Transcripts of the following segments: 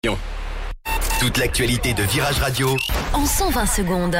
Toute l'actualité de Virage Radio En 120 secondes.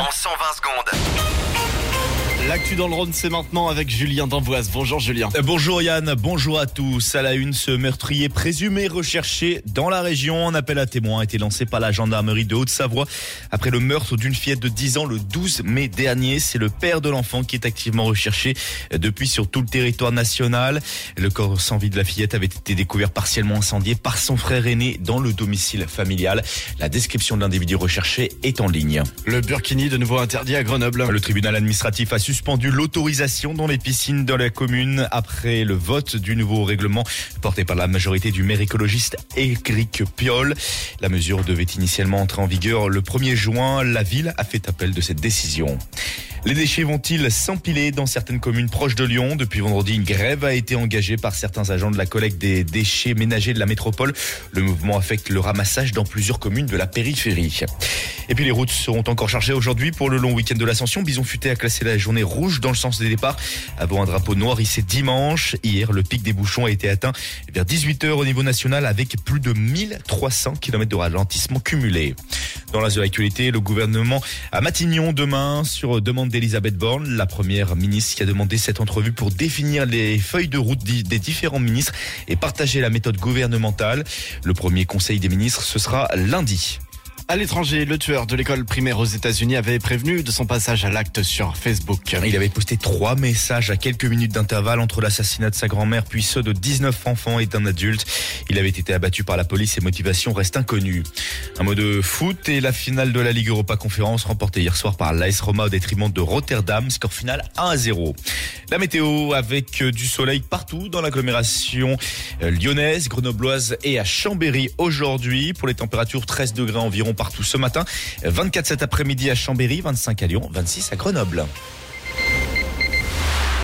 L'actu dans le Rhône, c'est maintenant avec Julien d'Amboise. Bonjour Julien. Bonjour Yann, bonjour à tous. À la une, ce meurtrier présumé recherché dans la région. Un appel à témoins a été lancé par la gendarmerie de Haute-Savoie après le meurtre d'une fillette de 10 ans le 12 mai dernier. C'est le père de l'enfant qui est activement recherché depuis sur tout le territoire national. Le corps sans vie de la fillette avait été découvert partiellement incendié par son frère aîné dans le domicile familial. La description de l'individu recherché est en ligne. Le burkini de nouveau interdit à Grenoble. Le tribunal administratif a suspendu l'autorisation dans les piscines de la commune après le vote du nouveau règlement porté par la majorité du maire écologiste Éric Piolle. La mesure devait initialement entrer en vigueur le 1er juin. La ville a fait appel de cette décision. Les déchets vont-ils s'empiler dans certaines communes proches de Lyon? Depuis vendredi, une grève a été engagée par certains agents de la collecte des déchets ménagers de la métropole. Le mouvement affecte le ramassage dans plusieurs communes de la périphérie. Et puis les routes seront encore chargées aujourd'hui pour le long week-end de l'Ascension. Bison Futé a classé la journée rouge dans le sens des départs avant un drapeau noir hissé dimanche. Hier, le pic des bouchons a été atteint vers 18h au niveau national avec plus de 1300 km de ralentissement cumulé. Dans la actualité, le gouvernement à Matignon demain sur demande d'Elisabeth Borne, la première ministre qui a demandé cette entrevue pour définir les feuilles de route des différents ministres et partager la méthode gouvernementale. Le premier conseil des ministres, ce sera lundi. À l'étranger, le tueur de l'école primaire aux États-Unis avait prévenu de son passage à l'acte sur Facebook. Il avait posté 3 messages à quelques minutes d'intervalle entre l'assassinat de sa grand-mère puis ceux de 19 enfants et d'un adulte. Il avait été abattu par la police et motivation reste inconnue. Un mot de foot et la finale de la Ligue Europa Conférence remportée hier soir par l'AS Roma au détriment de Rotterdam. Score final 1-0. La météo avec du soleil partout dans l'agglomération lyonnaise, grenobloise et à Chambéry aujourd'hui. Pour les températures, 13 degrés environ partout ce matin, 24 cet après-midi à Chambéry, 25 à Lyon, 26 à Grenoble.